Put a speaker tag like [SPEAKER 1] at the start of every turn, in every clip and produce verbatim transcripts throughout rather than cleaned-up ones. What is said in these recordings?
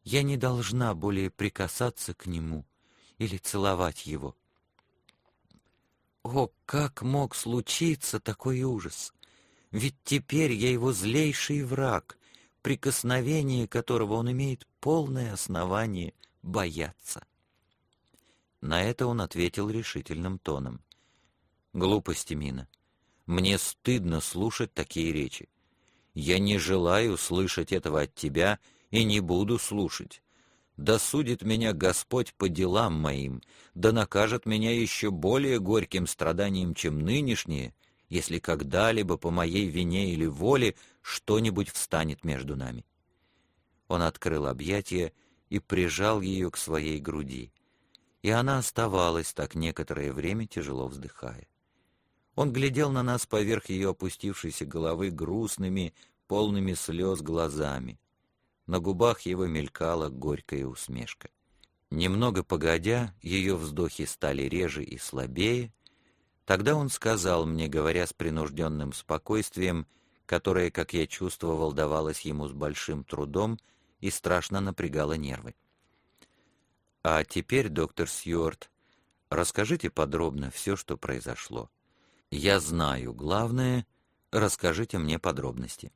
[SPEAKER 1] Я не должна более прикасаться к нему или целовать его. О, как мог случиться такой ужас! Ведь теперь я его злейший враг, прикосновение которого он имеет полное основание бояться. На это он ответил решительным тоном. Глупости, Мина. Мне стыдно слушать такие речи. Я не желаю слышать этого от тебя и не буду слушать. Да судит меня Господь по делам моим, да накажет меня еще более горьким страданием, чем нынешнее, если когда-либо по моей вине или воле что-нибудь встанет между нами. Он открыл объятия и прижал ее к своей груди, и она оставалась так некоторое время, тяжело вздыхая. Он глядел на нас поверх ее опустившейся головы грустными, полными слез глазами. На губах его мелькала горькая усмешка. Немного погодя, ее вздохи стали реже и слабее. Тогда он сказал мне, говоря с принужденным спокойствием, которое, как я чувствовал, давалось ему с большим трудом и страшно напрягало нервы. «А теперь, доктор Сьюарт, расскажите подробно все, что произошло. Я знаю, главное, расскажите мне подробности».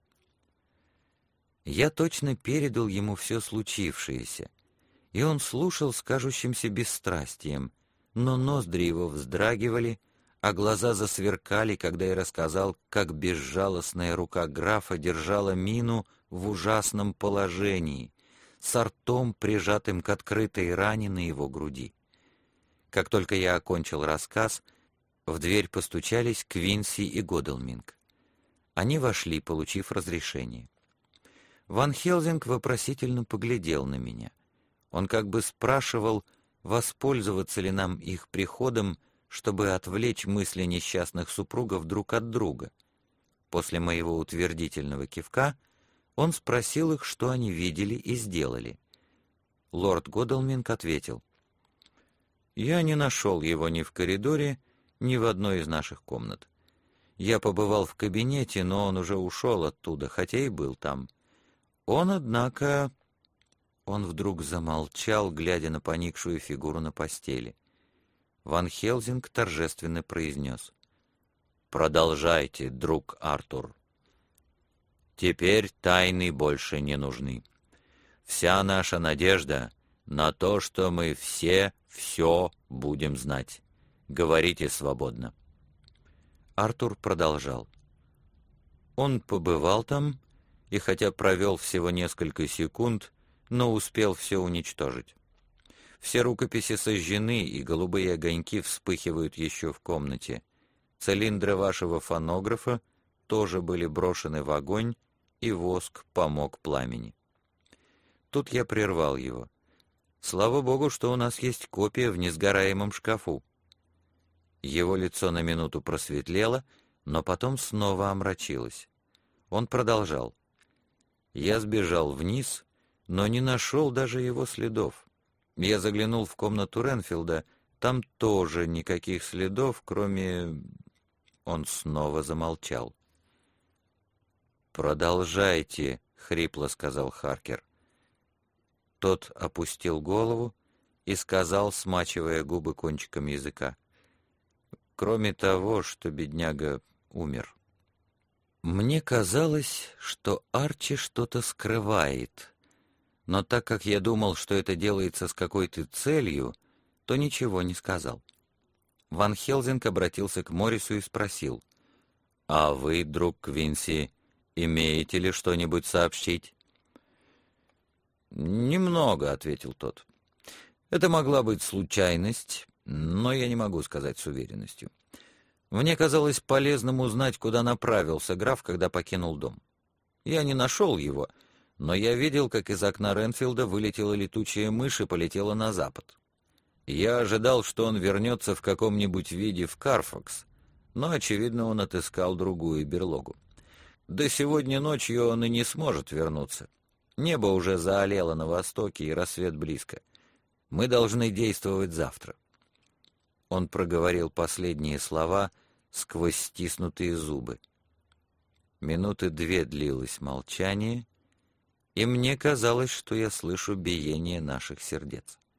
[SPEAKER 1] Я точно передал ему все случившееся, и он слушал с кажущимся бесстрастием, но ноздри его вздрагивали, а глаза засверкали, когда я рассказал, как безжалостная рука графа держала Мину в ужасном положении, с ртом, прижатым к открытой ране на его груди. Как только я окончил рассказ, в дверь постучались Квинси и Годалминг. Они вошли, получив разрешение. Ван Хелзинг вопросительно поглядел на меня. Он как бы спрашивал, воспользоваться ли нам их приходом, чтобы отвлечь мысли несчастных супругов друг от друга. После моего утвердительного кивка он спросил их, что они видели и сделали. Лорд Годалминг ответил: «Я не нашел его ни в коридоре, ни в одной из наших комнат. Я побывал в кабинете, но он уже ушел оттуда, хотя и был там. Он, однако...» Он вдруг замолчал, глядя на поникшую фигуру на постели. Ван Хелзинг торжественно произнес: «Продолжайте, друг Артур. Теперь тайны больше не нужны. Вся наша надежда на то, что мы все все будем знать. Говорите свободно». Артур продолжал: «Он побывал там, и хотя провел всего несколько секунд, но успел все уничтожить. Все рукописи сожжены, и голубые огоньки вспыхивают еще в комнате. Цилиндры вашего фонографа тоже были брошены в огонь, и воск помог пламени». Тут я прервал его. «Слава Богу, что у нас есть копия в несгораемом шкафу». Его лицо на минуту просветлело, но потом снова омрачилось. Он продолжал: «Я сбежал вниз, но не нашел даже его следов. Я заглянул в комнату Ренфилда, там тоже никаких следов, кроме...» Он снова замолчал. «Продолжайте», — хрипло сказал Харкер. Тот опустил голову и сказал, смачивая губы кончиком языка: «Кроме того, что бедняга умер». Мне казалось, что Арчи что-то скрывает, но так как я думал, что это делается с какой-то целью, то ничего не сказал. Ван Хелзинг обратился к Моррису и спросил: «А вы, друг Квинси, имеете ли что-нибудь сообщить?» «Немного», — ответил тот. «Это могла быть случайность, но я не могу сказать с уверенностью. Мне казалось полезным узнать, куда направился граф, когда покинул дом. Я не нашел его, но я видел, как из окна Ренфилда вылетела летучая мышь и полетела на запад. Я ожидал, что он вернется в каком-нибудь виде в Карфакс, но, очевидно, он отыскал другую берлогу. До сегодня ночью он и не сможет вернуться. Небо уже заолело на востоке, и рассвет близко. Мы должны действовать завтра». Он проговорил последние слова сквозь стиснутые зубы. Минуты две длилось молчание, и мне казалось, что я слышу биение наших сердец.